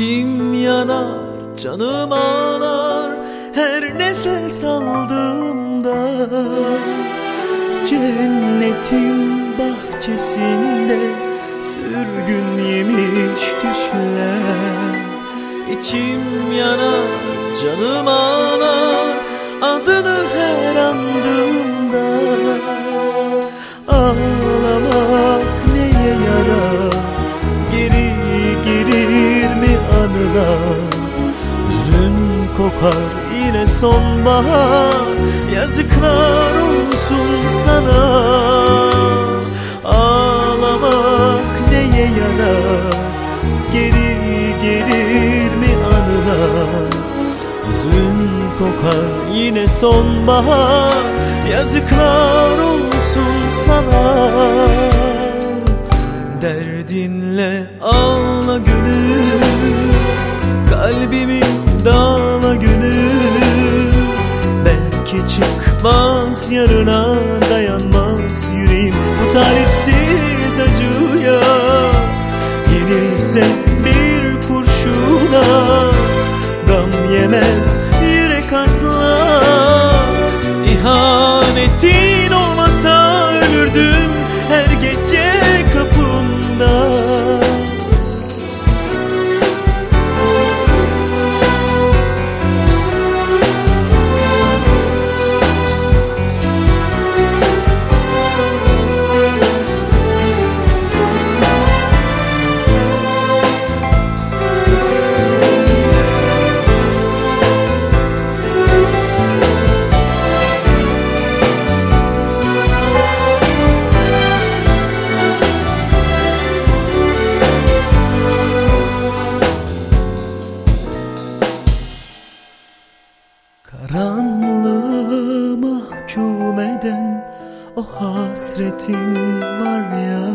İçim yanar, canım ağlar her nefes aldığımda. Cennetin bahçesinde sürgün yemiş düşler. İçim yanar, canım ağlar adını her andığımda. Ağlamak neye yarar, geri gelir mi anılar? Hüzün kokar yine sonbahar, yazıklar olsun sana. Ağlamak neye yarar, geri gelir mi anılar? Hüzün kokar yine sonbahar, yazıklar olsun sana. Derdinle ağla gönül, kalbimi dağla gönül. Belki çıkmaz yarına, dayanmaz yüreğim bu tarifsiz acıya. Yenilse bir kurşuna, gam yemez yürek asla. İhanetin olmasa ölürdüm her gece kapında. Karanlığı mahkum eden o hasretin var ya.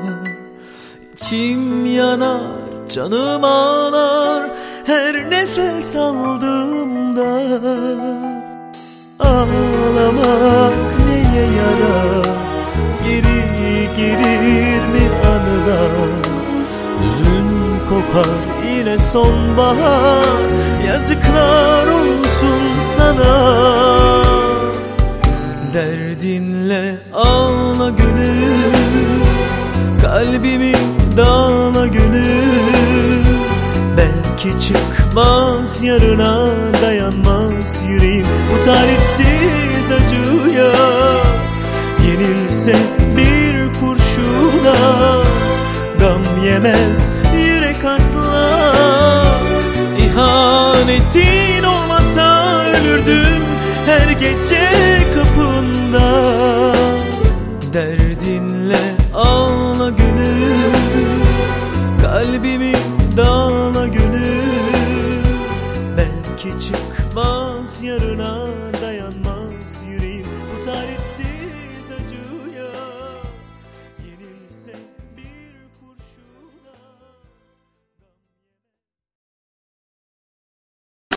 İçim yanar, canım ağlar her nefes aldığımda. Ağlamak neye yarar, geri gelir mi anılar? Hüzün kokar yine sonbahar, yazıklar olsun sana. Derdinle ağla gönül, kalbimi dağla gönül. Belki çıkmaz yarına, dayanmaz yüreğim bu tarifsiz acıya. Yenilse bir kurşuna, gam yemez yürek asla. İhanetin olmasa ölürdüm her gece kapında. Derdin